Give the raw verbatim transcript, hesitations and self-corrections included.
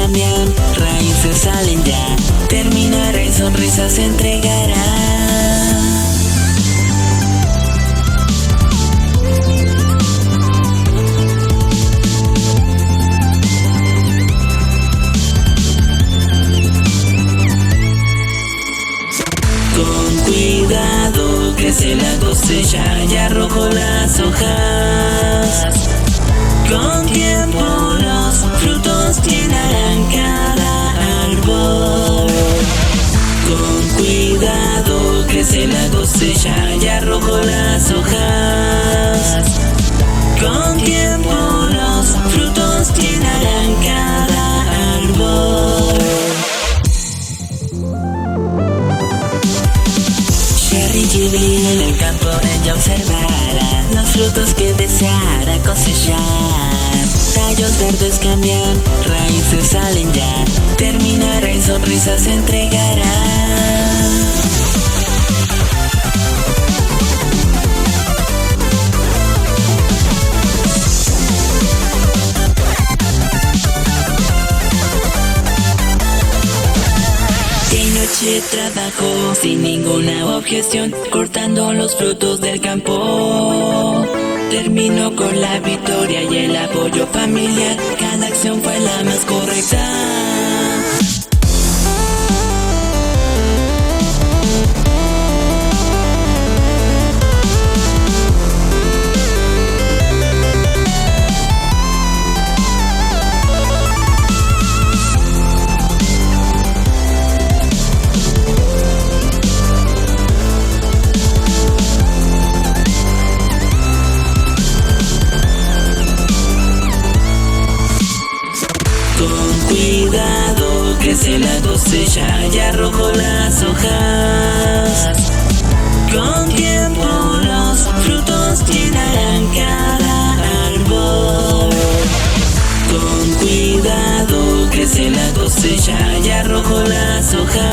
cambian, raíces salen ya, terminará y sonrisas se entregará. Con cuidado crece la cosecha, ya arrojó las hojas. Con tiempo los frutos llenarán cada árbol. Con cuidado crece la cosecha, ya arrojó las hojas. Con tiempo los frutos llenarán cada árbol. Cherry Jubilee en el campo ella observará los frutos que deseara cosechar. Tallos verdes cambian, raíces salen ya, terminará y sonrisas se entregará. Trabajó sin ninguna objeción, cortando los frutos del campo. Terminó con la victoria y el apoyo familiar, cada acción fue la más correcta. Cuidado, crece la cosecha, ya arrojó las hojas. Con tiempo los frutos llenarán cada árbol. Con cuidado, crece la cosecha, ya arrojó las hojas.